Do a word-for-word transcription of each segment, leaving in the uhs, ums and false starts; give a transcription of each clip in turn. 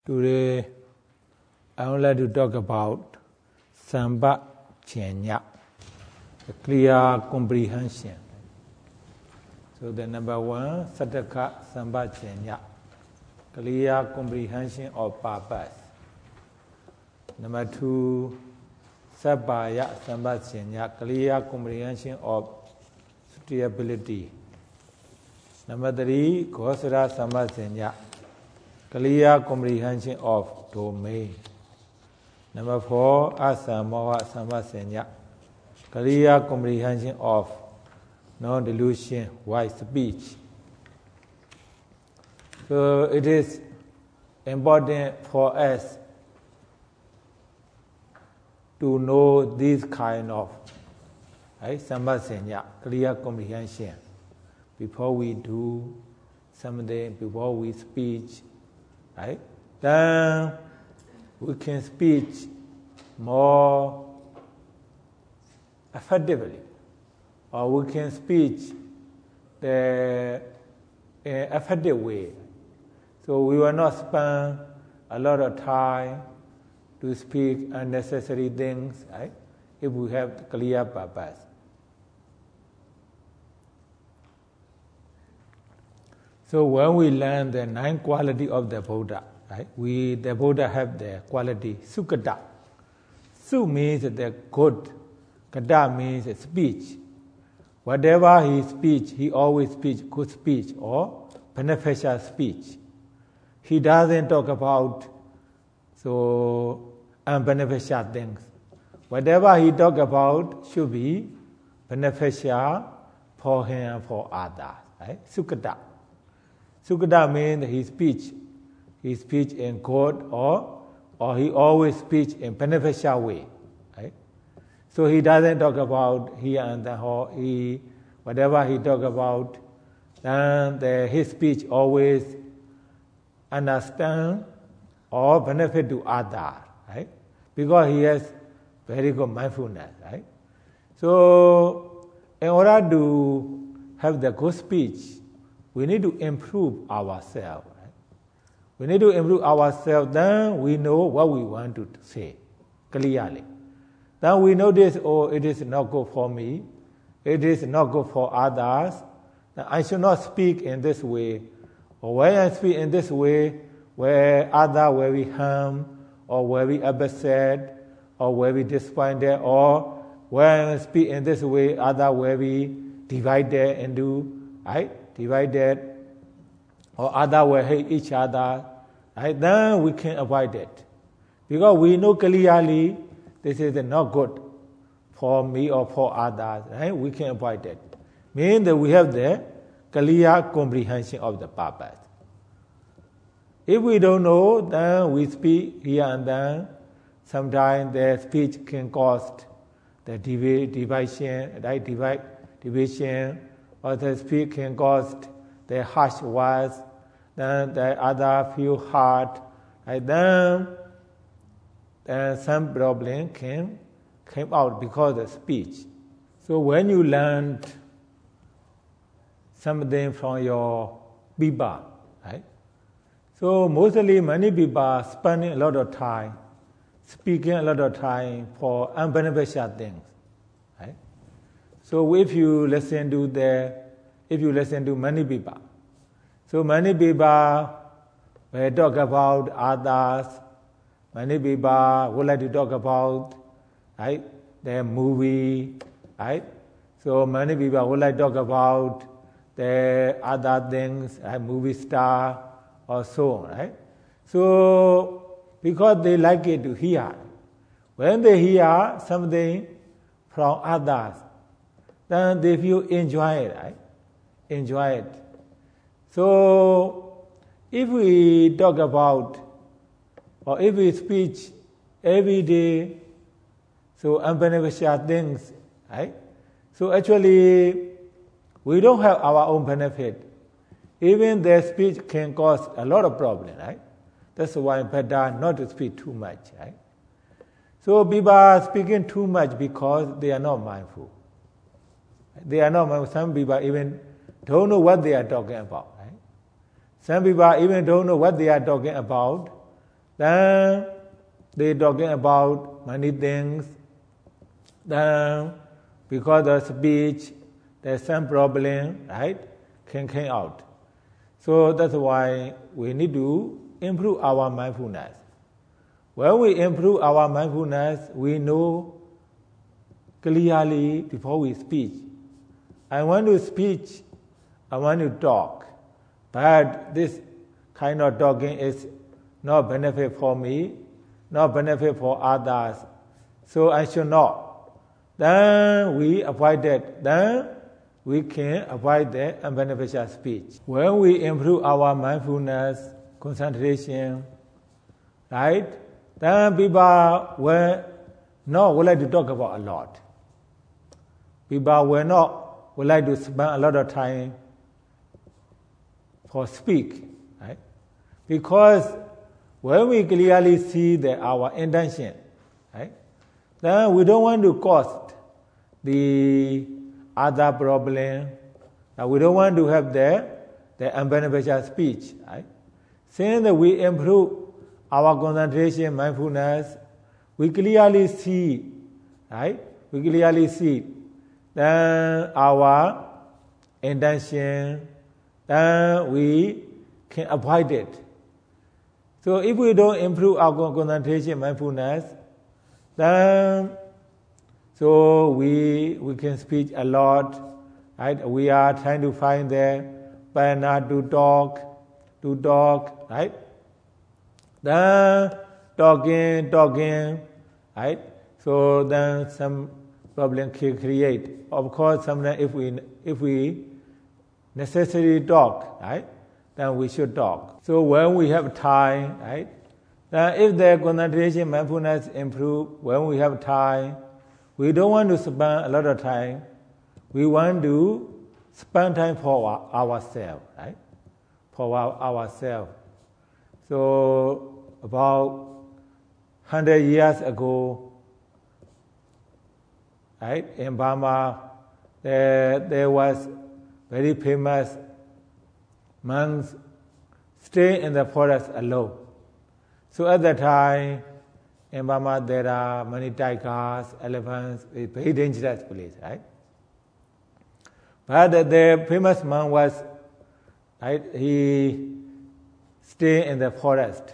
Today, I would like to talk about Samba Chenya, the clear comprehension. So the number one, Sataka Samba Chenya, clear comprehension of purpose. Number two, Sabaya Samba Chenya, clear comprehension of stability. Number three, Kosara Samba Chenya, clear comprehension of domain. Number four, Asamoha Sambasenya, clear comprehension of non-delusion, wise speech. So it is important for us to know this kind of right, Sambasenya, clear comprehension, before we do something, before we speak. Right? Then we can speak more effectively, or we can speak the in an effective way. So we will not spend a lot of time to speak unnecessary things, right? If we have clear purpose. So when we learn the nine quality of the Buddha, right? We the Buddha have the quality Sukkata. Su means the good, Kata means speech. Whatever he speech, he always speaks good speech or beneficial speech. He doesn't talk about so unbeneficial things. Whatever he talk about should be beneficial for him and for others. Right? Sukkata. Sukkata means he speech, he speech in good or or he always speech in beneficial way, right? So he doesn't talk about here and there, or he whatever he talk about, then the, his speech always understand or benefit to others, right? Because he has very good mindfulness, right? So in order to have the good speech, we need to improve ourselves. Right? We need to improve ourselves, then we know what we want to say clearly. Then we notice, oh, it is not good for me, it is not good for others. I should not speak in this way. Or when I speak in this way, where others will be harmed, or will be upset, or will be disappointed, or when I speak in this way, others will be divided into, right? divided, or other will hate each other, right? Then we can avoid it. Because we know clearly this is not good for me or for others, right? We can avoid it. Meaning that we have the clear comprehension of the purpose. If we don't know, then we speak here and then. Sometimes the speech can cause the division, right? Divide, division, or the speech can cause the harsh words, then the other feel hard, and then, then some problem can came out because of speech. So when you learn something from your Biba, right? So mostly many people spending a lot of time speaking a lot of time for unbeneficial things. So if you listen to the, if you listen to many people, so many people will talk about others. Many people would like to talk about, right, the movie, right? So many people would like to talk about the other things, like movie star or so on, right? So because they like it to hear, when they hear something from others, then they feel enjoy it, right? Enjoy it. So if we talk about, or if we speak every day, so unbeneficial things, right? So actually, we don't have our own benefit. Even their speech can cause a lot of problem, right? That's why better not to speak too much, right? So people are speaking too much because they are not mindful. They are not, some people even don't know what they are talking about. Right? Some people even don't know what they are talking about. Then they talking about many things. Then because of speech, there's some problem, right? Can come out. So that's why we need to improve our mindfulness. When we improve our mindfulness, we know clearly before we speak. I want to speak, I want to talk, but this kind of talking is not benefit for me, not benefit for others, so I should not. Then we avoid that. Then we can avoid the unbeneficial speech. When we improve our mindfulness, concentration, right? Then people will not would like to talk about a lot. People will not would like to spend a lot of time for speak, right? Because when we clearly see that our intention, right? Then we don't want to cause the other problem. Now we don't want to have the, the unbeneficial speech, right? Since that we improve our concentration, mindfulness, we clearly see, right? We clearly see then our intention, then we can avoid it. So if we don't improve our concentration, mindfulness, then so we we can speak a lot, right? We are trying to find the partner to talk, to talk, right? Then talking, talking, right? So then some problem can create. Of course, sometimes if we if we necessarily talk, right? Then we should talk. So when we have time, right? Then if the concentration, mindfulness improve, when we have time, we don't want to spend a lot of time. We want to spend time for our, ourselves, right? For our, ourselves. So about hundred years ago, right, in Burma, there, there was very famous monks stay in the forest alone. So at that time, in Burma there are many tigers, elephants, a very dangerous place, right? But the famous monk was, right, he stayed in the forest.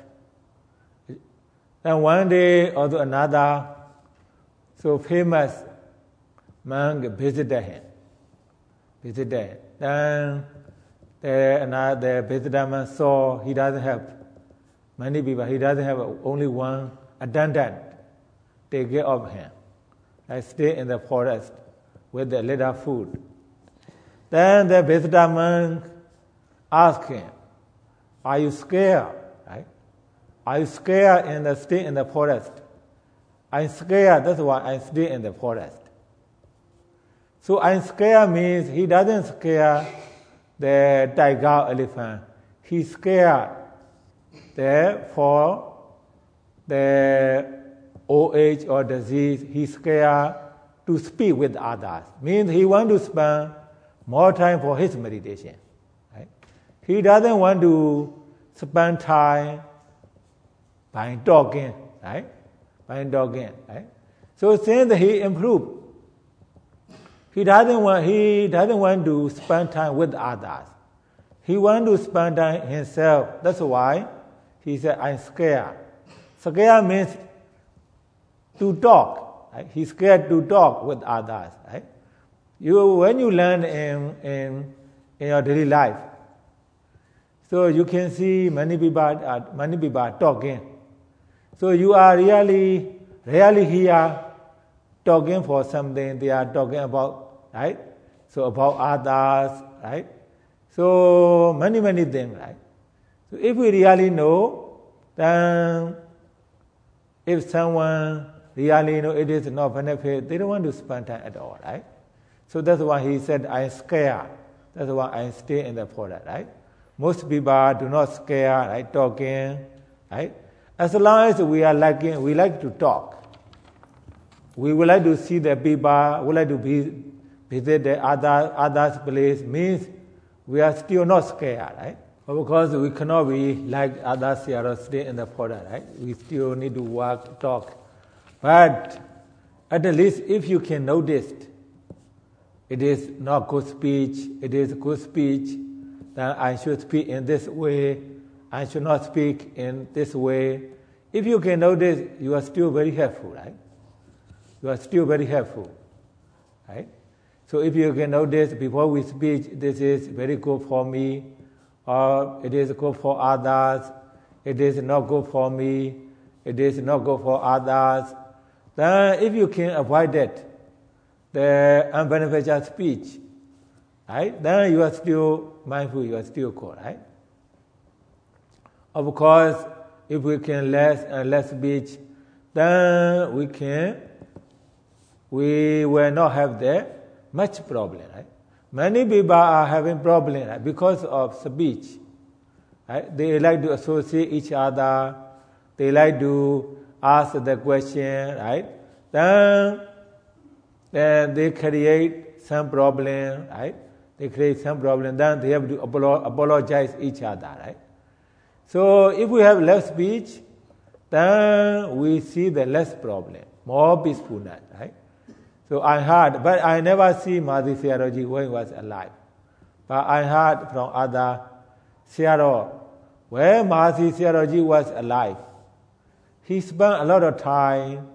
Then one day or another, so famous monk visited him. Visited him. Then the, another visitor man saw he doesn't have many people, he doesn't have only one attendant take care of him. I stay in the forest with a little food. Then the visitor man asked him, "Are you scared? Right? Are you scared in the stay in the forest?" "I'm scared, that's why I stay in the forest." So I'm scared means he doesn't scare the tiger, elephant. He scared the for the old age or disease. He scared to speak with others. Means he want to spend more time for his meditation. Right? He doesn't want to spend time by talking, right? By talking, right? So since he improved, he doesn't want he doesn't want to spend time with others. He want to spend time himself. That's why he said, "I'm scared." Scared means to talk. Right? He's scared to talk with others. Right? You when you learn in in in your daily life, so you can see many people are many people are talking. So you are really really here talking for something. They are talking about, right? So about others, right? So many many things, right? So if we really know, then if someone really know it is not benefit, they don't want to spend time at all, right? So that's why he said, "I'm scared." That's why I stay in the forest, right? Most people do not scare, right? Talking, right? As long as we are liking, we like to talk. We would like to see the people, we like to be, visit the other others place, means we are still not scared, right? Of course, we cannot be like other Sayadaws stay in the forest, right? We still need to work, talk. But at least if you can notice it is not good speech, it is good speech, then I should speak in this way, I should not speak in this way. If you can notice, you are still very helpful, right? You are still very helpful, right? So if you can notice before we speak, this is very good for me, or it is good for others, it is not good for me, it is not good for others, then if you can avoid that, the unbeneficial speech, right, then you are still mindful, you are still good, right? Of course, if we can less and less speech, then we can, we will not have the much problem, right? Many people are having problem right, because of speech. Right? They like to associate each other. They like to ask the question, right? Then, then they create some problem, right? They create some problem. Then they have to apologize each other, right? So if we have less speech, then we see the less problem, more peacefulness, right? So I heard, but I never see Mahasi Sayadaw when he was alive. But I heard from other Sayadaw, when Mahasi Sayadaw was alive, he spent a lot of time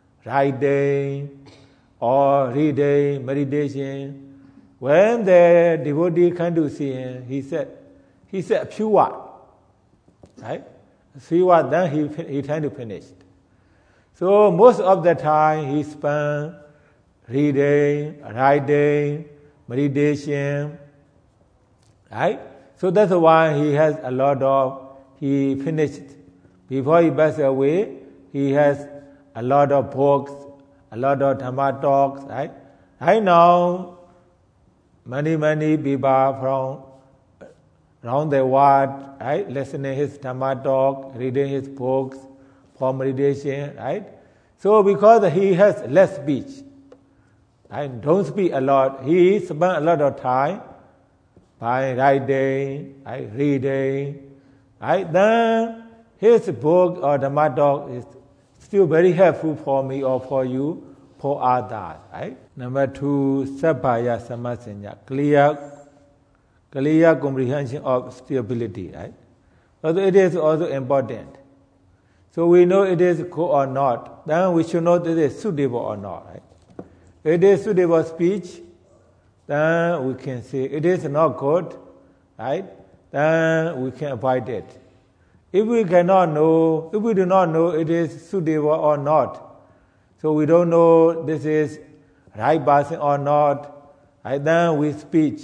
writing or reading, meditation. When the devotee came to see him, he said, he said a few words, right? A few words, then he, he tried to finish. So most of the time he spent reading, writing, meditation, right? So that's why he has a lot of, he finished, before he passed away, he has a lot of books, a lot of Dhamma talks, right? Right now, many, many people from around the world, right, listening his Dhamma talk, reading his books for meditation, right? So because he has less speech, I don't speak a lot. He spent a lot of time by writing, by reading. Right? Then his book or Dhamma talk is still very helpful for me or for you, for others. Right? Number two, Sabbaya Samasanya, clear, clear comprehension of stability. Right? So it is also important. So we know it is good or not. Then we should know that it is suitable or not. Right? It is suitable speech, then we can say it is not good, right? Then we can avoid it. If we cannot know, if we do not know it is suitable or not, so we don't know this is right person or not, right? Then we speak.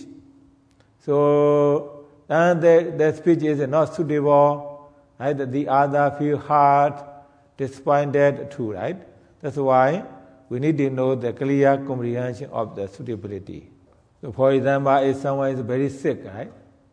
So then the, the speech is not suitable, right? The other feel hurt, disappointed too, right? That's why we need to know the clear comprehension of the suitability. So for example, if someone is very sick, right?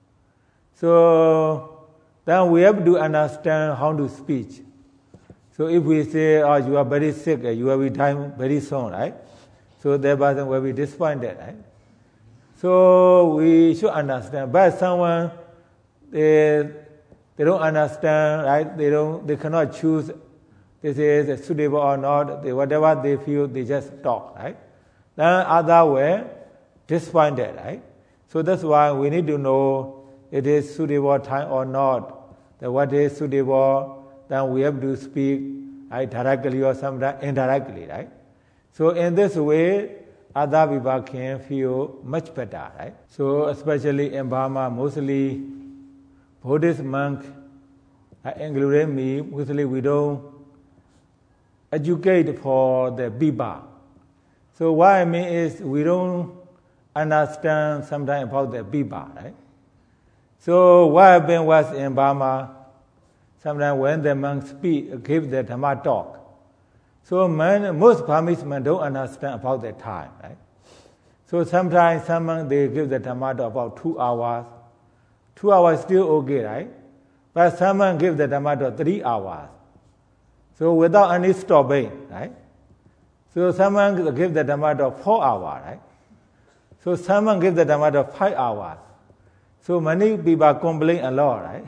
So then we have to understand how to speak. So if we say, oh, you are very sick, you will be dying very soon, right? So that person will be disappointed, right? So we should understand. But someone, they, they don't understand, right? They don't, they cannot choose this is suitable or not, they, whatever they feel, they just talk, right? Then other way, disappointed, right? So that's why we need to know it is suitable time or not. That what is suitable, then we have to speak right, directly or sometimes indirectly, right? So in this way, other people can feel much better, right? So especially in Burma, mostly Buddhist monk, including me, mostly we don't educate for the people. So what I mean is we don't understand sometimes about the people, right? So what happened was in Burma, sometimes when the monks speak, give the Dhamma talk, so man, most Burmese men don't understand about the time, right? So sometimes some monks, they give the Dhamma talk about two hours. Two hours still okay, right? But some monks give the Dhamma talk three hours. So without any stopping, right? So someone give the Dhamma talk four hours, right? So someone give the Dhamma talk five hours. So many people complain a lot, right?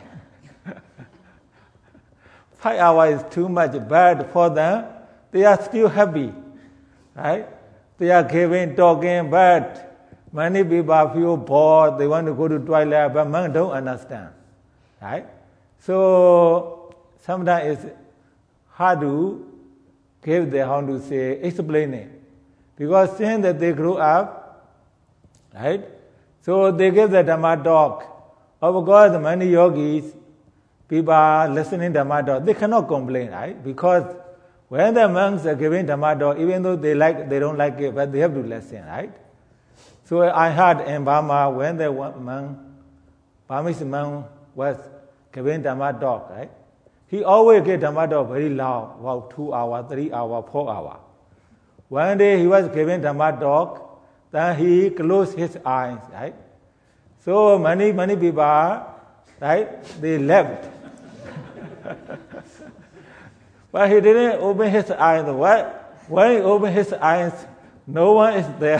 Five hours is too much, but for them, they are still happy, right? They are giving, talking, but many people feel bored, they want to go to toilet, but monks don't understand, right? So sometimes it's hard to give them, how to say, explain it. Because since that they grew up, right? So they give the Dhamma talk. Of course, many yogis, people are listening to Dhamma talk, they cannot complain, right? Because when the monks are giving Dhamma talk, even though they like, they don't like it, but they have to listen, right? So I heard in Burma when the monk, Burmese monk was giving Dhamma talk, right? He always gave Dhamma talk very loud, about two hours, three hours, four hours. One day he was giving Dhamma talk, then he closed his eyes, right? So many, many people, right, they left. But he didn't open his eyes. What? When he opened his eyes, no one is there.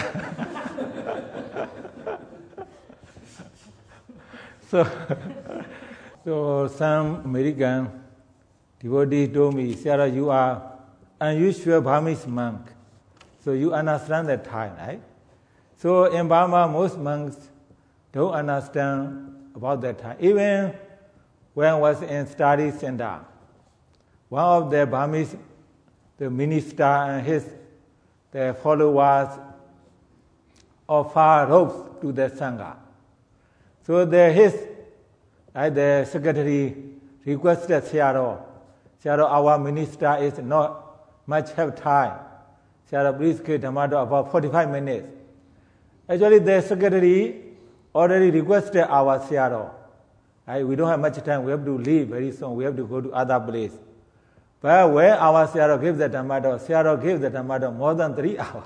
so, so some American devotee told me, Sarah, you are unusual Burmese monk. So you understand the time, right? So in Burma, most monks don't understand about that time. Even when I was in study center, one of the Burmese, the minister and his the followers offer ropes to the Sangha. So the, his, right, the secretary requested Sayadaw, Sayadaw, our minister is not much have time. Sayadaw, please give Dhamma talk about forty-five minutes. Actually, the secretary already requested our Sayadaw. Right? We don't have much time. We have to leave very soon. We have to go to other place. But when our Sayadaw gave the Dhamma talk, Sayadaw gave the Dhamma talk more than three hours.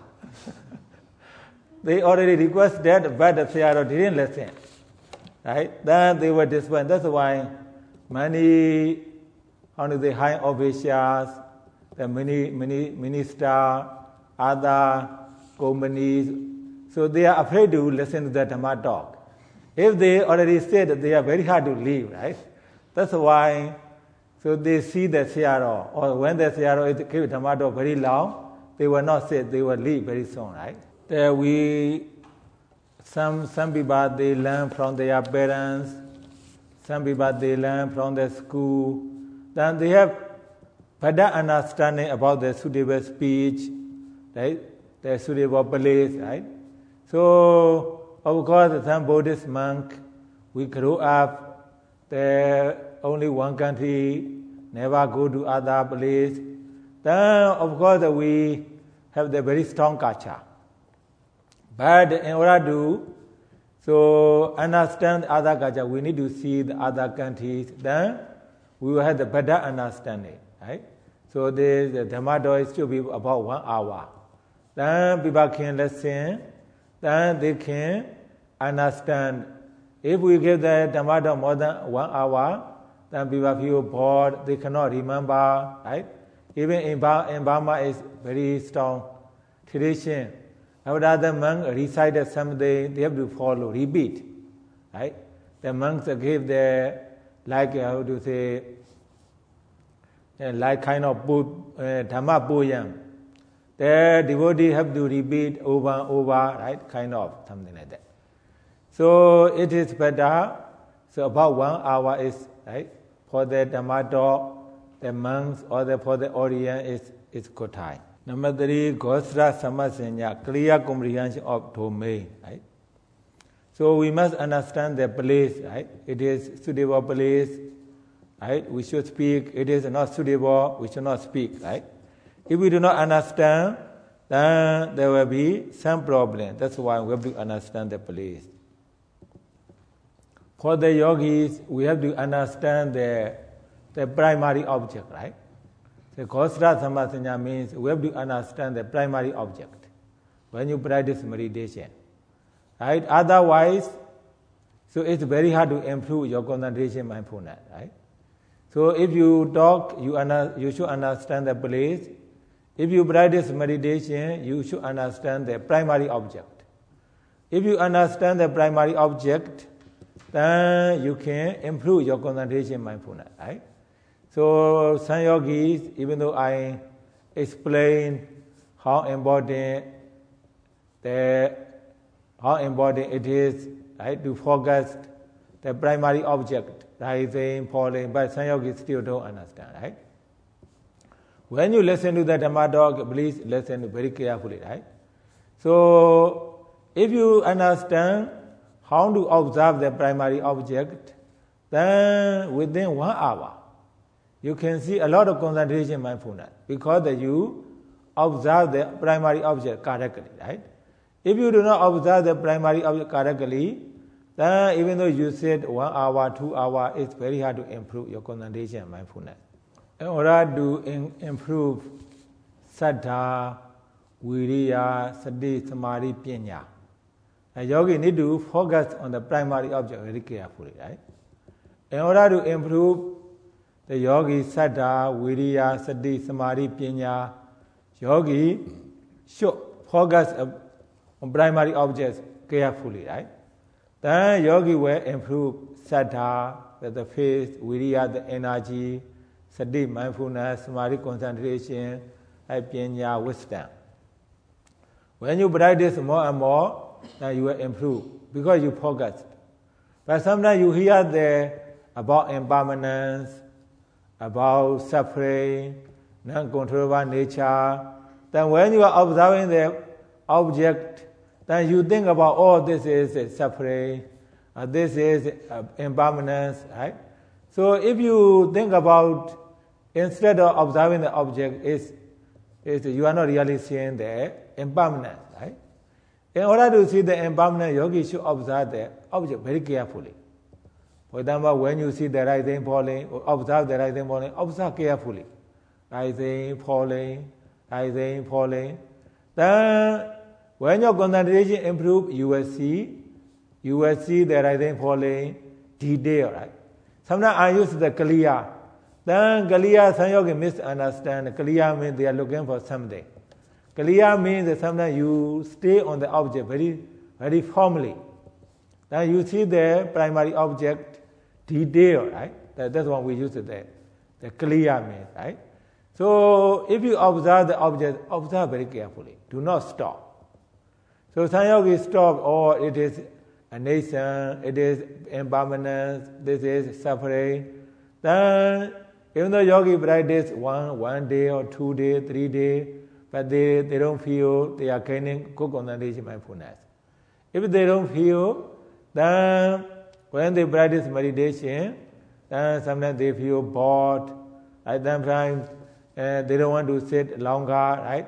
They already requested, but the Sayadaw didn't listen. Right? Then they were disappointed. That's why many, how do they, high officials, the many, many minister, other companies, so they are afraid to listen to the Dhamma talk. If they already said, they are very hard to leave, right? That's why, so they see the Sayadaw, or when the Sayadaw gave Dhamma talk very long, they will not sit, they will leave very soon, right? There we, some, some people, they learn from their parents, some people, they learn from the school, then they have better understanding about the suitable speech, right? The suitable place, right? So, of course, some Buddhist monk, we grew up, there only one country, never go to other place. Then, of course, we have the very strong culture. But in order to so understand other culture, we need to see the other countries. Then we will have the better understanding, right? So the, the Dhamma talk is to be about one hour. Then people can listen. Then they can understand. If we give the Dhamma talk more than one hour, then people feel bored. They cannot remember, right? Even in, in Burma, is very strong tradition. After the monk recited something, they have to follow, repeat, right? The monks give the, like how to say, like kind of uh, Dhamma poem. The devotee have to repeat over and over, right? Kind of something like that. So it is better. So about one hour is right for the Dhamma talk. The monks or the for the audience is is good time. Number three, Gosra Samasanya, clear comprehension of domain, right? So we must understand the place, right? It is suitable place, right? We should speak. It is not suitable, we should not speak, right? If we do not understand, then there will be some problem. That's why we have to understand the place. For the yogis, we have to understand the, the primary object, right? The Gosra Samasanya means we have to understand the primary object when you practice meditation, right? Otherwise, so it's very hard to improve your concentration mindfulness, right? So if you talk, you, under, you should understand the place. If you practice meditation, you should understand the primary object. If you understand the primary object, then you can improve your concentration mindfulness, right? So some yogis, even though I explain how important the how important it is, right, to focus the primary object, rising, falling, but some yogis still don't understand, right? When you listen to the Dhamma talk, please listen very carefully, right? So, if you understand how to observe the primary object, then within one hour, you can see a lot of concentration mindfulness because you observe the primary object correctly, right? If you do not observe the primary object correctly, then even though you sit one hour, two hours, it's very hard to improve your concentration and mindfulness. In order to in, improve saddha, viriya, sati, samadhi, panya, a yogi need to focus on the primary object very carefully, right? In order to improve the yogi saddha, viriya, sati, samadhi, panya, yogi should focus on primary objects carefully, right? Then yogi will improve saddha, the faith, viriya, the energy, sati, mindfulness, samadhi, concentration, panya, wisdom. When you practice more and more, then you will improve because you focus. But sometimes you hear the about impermanence, about suffering, non-controllable nature. Then when you are observing the object, then you think about, oh, this is suffering, uh, this is uh, impermanence, right? So if you think about, instead of observing the object, is is you are not really seeing the impermanence, right? In order to see the impermanence, yogi should observe the object very carefully. For example, when you see the rising, falling, observe the rising, falling, observe carefully. Rising, falling, rising, falling. Then, when your concentration improves, you will see, you will see the rising, falling detail, right? Sometimes I use the Kaliya. Then Kaliya, some yogi misunderstand. Kaliya means they are looking for something. Kaliya means that sometimes you stay on the object very, very firmly. Then you see the primary object detail, right? That, that's what we use the, the Kaliya means, right? So if you observe the object, observe very carefully. Do not stop. So some yogis stop, or oh, it is a nation, it is impermanence, this is suffering. Then, even though yogi practice one, one day or two days, three days, but they, they don't feel they are gaining good concentration mindfulness. If they don't feel, then when they practice meditation, then sometimes they feel bored, right? Sometimes uh, they don't want to sit longer, right?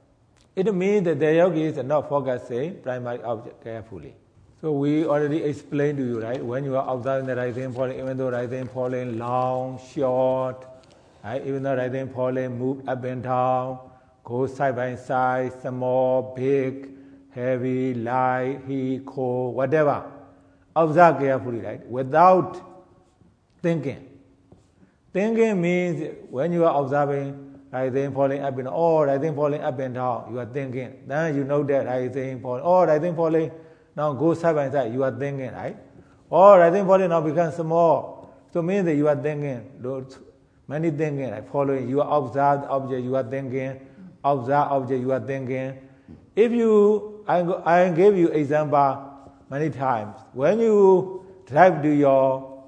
It means that the yogi is not focusing primary object carefully. So we already explained to you, right? When you are observing the rising falling, even though rising falling long, short, right? Even though rising falling move up and down, go side by side, small, big, heavy, light, heat, cold, whatever. Observe carefully, right? Without thinking. Thinking means when you are observing rising, falling up and down, or rising, falling up and down, you are thinking. Then you know that rising, falling, or rising, falling, now go side by side, you are thinking, right? Or rising, falling now becomes small. So means that you are thinking, many thinking, right? Following, you are observe the object, you are thinking, observe object, you are thinking. If you, I, I gave you example many times. When you drive to your,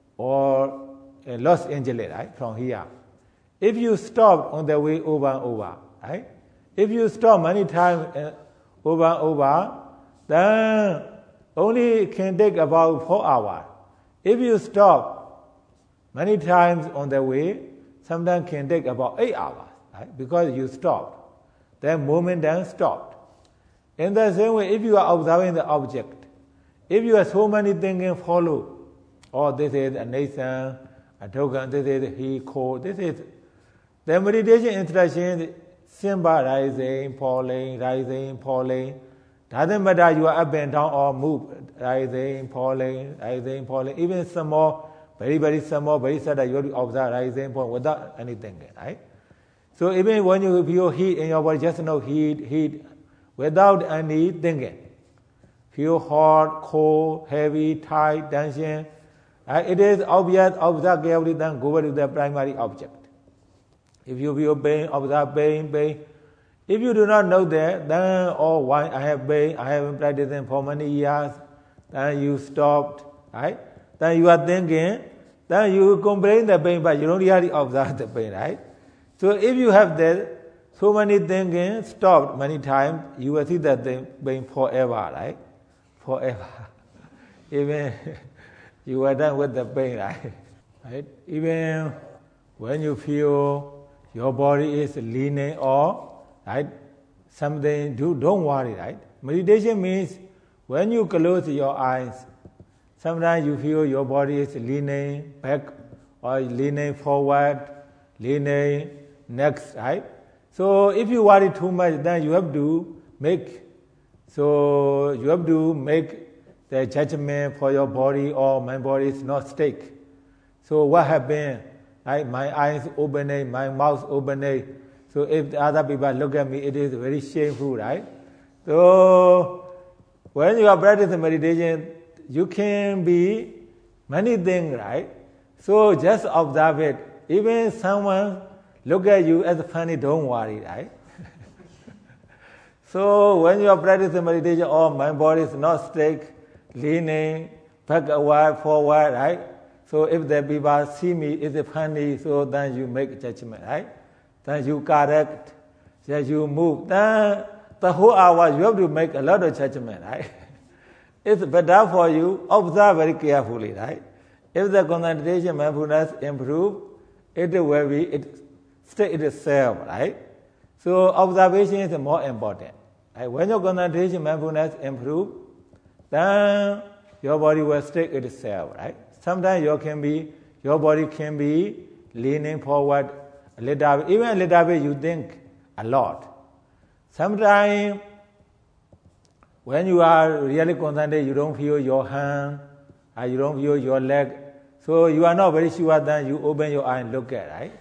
or uh, Los Angeles, right, from here, if you stop on the way over and over, right? If you stop many times uh, over and over, then only can take about four hours. If you stop many times on the way, sometimes can take about eight hours, right? Because you stopped. Then moment then stopped. In the same way, if you are observing the object, if you have so many things follow, oh, this is a nation, a token, this is he, cold, this is the meditation instruction, simple rising, falling, rising, falling. Doesn't matter you are up and down or move, rising, falling, rising, falling. Even small, very, very small, very subtle, you have to observe rising, falling without anything, right? So even when you feel heat in your body, just know heat, heat, without any thinking. feel hot, cold, heavy, tight, tension. Right? It is obvious, observe carefully, then go back to the primary object. If you feel pain, observe pain, pain. If you do not know that, then, oh, why I have pain, I haven't practiced for many years, then you stopped, right? Then you are thinking, then you complain the pain, but you don't really observe the pain, right? So if you have that, so many thinking stopped many times, you will see that thing pain forever, right? Forever. Even you are done with the pain, right? Right? Even when you feel your body is leaning or right, something, do, don't worry, right? Meditation means when you close your eyes, sometimes you feel your body is leaning back or leaning forward, leaning next, right? So if you worry too much, then you have to make, so you have to make the judgment for your body or my body is not stake. So what happened? Right? My eyes opening, my mouth opening. So if the other people look at me, it is very shameful, right? So when you are practicing meditation, you can be many things, right? So just observe it. Even someone look at you as funny, don't worry, right? So when you are practicing meditation, oh, my body is not straight, leaning, backward, forward, right? So if the people see me, it's funny, so then you make judgment, right? Then you correct, then you move. Then the whole hour you have to make a lot of judgment, right? It's better for you, observe very carefully, right? If the concentration mindfulness improve, it will be, it stay itself, right? So observation is more important. Right? When your concentration mindfulness improve, then your body will stay itself, right? Sometimes you can be, your body can be leaning forward a little bit, even a little bit you think a lot. Sometimes when you are really concentrated, you don't feel your hand, or you don't feel your leg, so you are not very sure, then you open your eye and look at, right?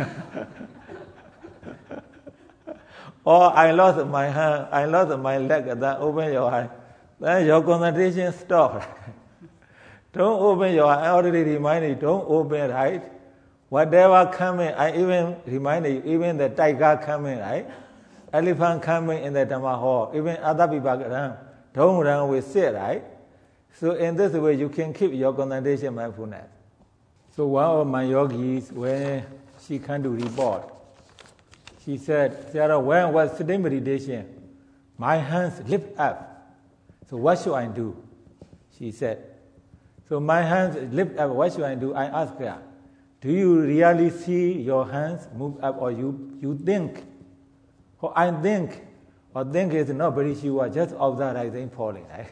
Or I lost my hand, I lost my leg, then open your eye. Then your concentration stops. Don't open your eye. I already reminded you, don't open, right? Whatever coming, I even reminded you, even the tiger coming, right? Elephant coming in the Dhamma hall, even other people run, don't run, we sit, right? So in this way, you can keep your concentration mindfulness. So one of my yogis, when she came to report, she said, Sarah, when I was sitting meditation, my hands lift up. So what should I do? She said. So my hands lift up, what should I do? I asked her, do you really see your hands move up or you, you think? Or I think, or think is not very sure, just observe I think falling, right?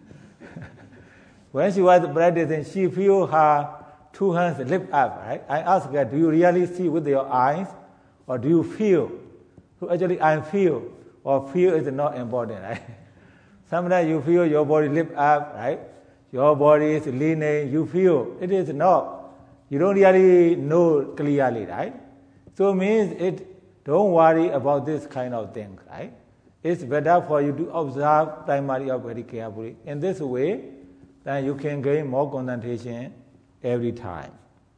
When she was practicing, she feel her two hands lift up, right? I asked her, do you really see with your eyes or do you feel? So actually I feel, or feel is not important, right? Sometimes you feel your body lift up, right? Your body is leaning, you feel. It is not. You don't really know clearly, right? So means it, don't worry about this kind of thing, right? It's better for you to observe primary or very carefully. In this way, then you can gain more concentration every time.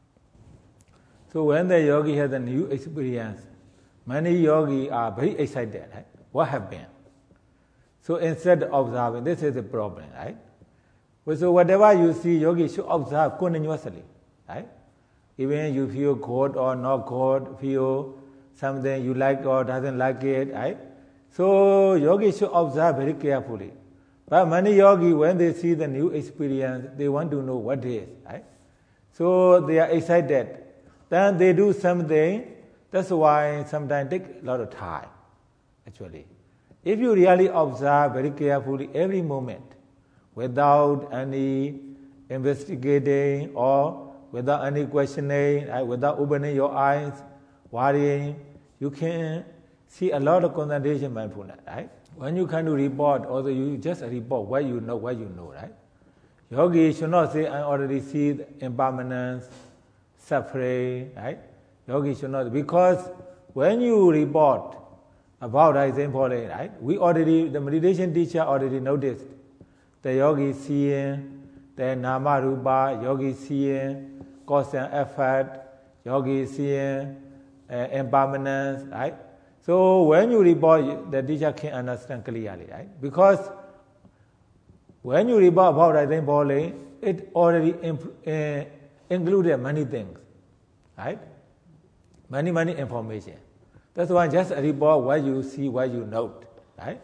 So when the yogi has a new experience, many yogis are very excited, right? What happened? So instead of observing, this is the problem, right? So whatever you see, yogi should observe continuously, right? Even you feel good or not good, feel something you like or doesn't like it, right? So yogi should observe very carefully. But many yogis, when they see the new experience, they want to know what it is, right? So they are excited. Then they do something. That's why sometimes it takes a lot of time, actually. If you really observe very carefully every moment, without any investigating or without any questioning, right? Without opening your eyes, worrying, you can see a lot of concentration mindfulness, right? When you come to report, also you just report what you know, what you know, right? Yogi should not say, I already see the impermanence, suffering, right? Yogi should not, because when you report about rising falling, right? We already, the meditation teacher already noticed the yogi seeing, the nama rupa, yogi seeing, cause and effect, yogi seeing, uh, impermanence, right? So when you report, the teacher can understand clearly, right? Because when you report about I think body, it already imp- uh, included many things, right? Many, many information. That's why just a report what you see, what you note, right?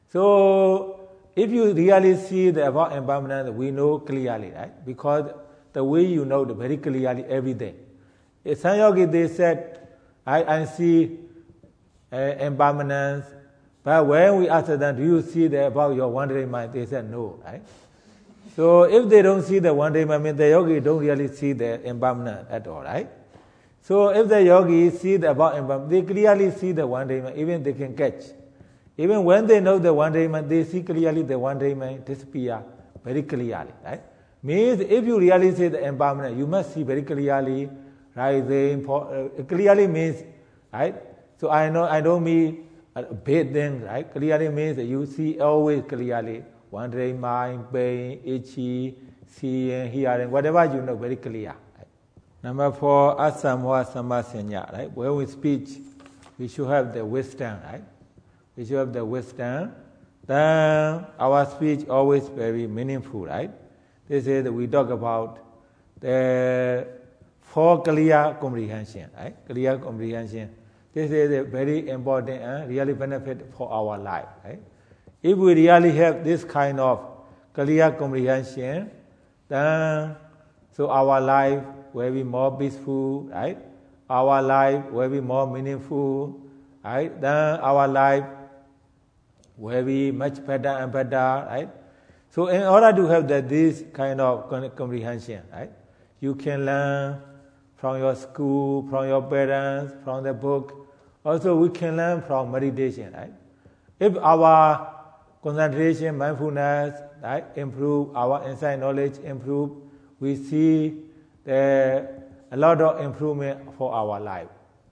So if you really see the about impermanence, we know clearly, right? Because the way you know the very clearly everything. If some yogi they said, I, I see uh, impermanence, but when we ask them, do you see the about your wandering mind? They said no, right? So if they don't see the wandering mind, the yogi don't really see the impermanence at all, right? So if the yogi see the about impermanence, they clearly see the wandering mind, even they can catch. Even when they know the wandering mind, they see clearly the wandering mind disappear very clearly, right? Means if you really see the impermanence, you must see very clearly, right? The uh, clearly means, right? So I know I don't mean a bad thing, right? Clearly means that you see always clearly wandering mind, pain, itchy, seeing, hearing, whatever you know very clear. Right? Number four, asamwa samasanya, right? When we speak, we should have the wisdom, right? We should have the wisdom. Then our speech always very meaningful, right? This is that we talk about the four clear comprehension, right? Clear comprehension. This is a very important and really benefit for our life, right? If we really have this kind of clear comprehension, then so our life will be more peaceful, right? Our life will be more meaningful, right? Then our life will be much better and better, right? So in order to have that this kind of comprehension, right? You can learn from your school, from your parents, from the book. Also we can learn from meditation, right? If our concentration, mindfulness, right, improve, our insight knowledge improve, we see the, a lot of improvement for our life.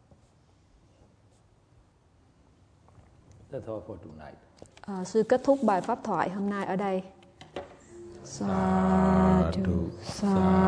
That's all for tonight. À, sư kết thúc bài pháp thoại hôm nay ở đây. Sa-du, sa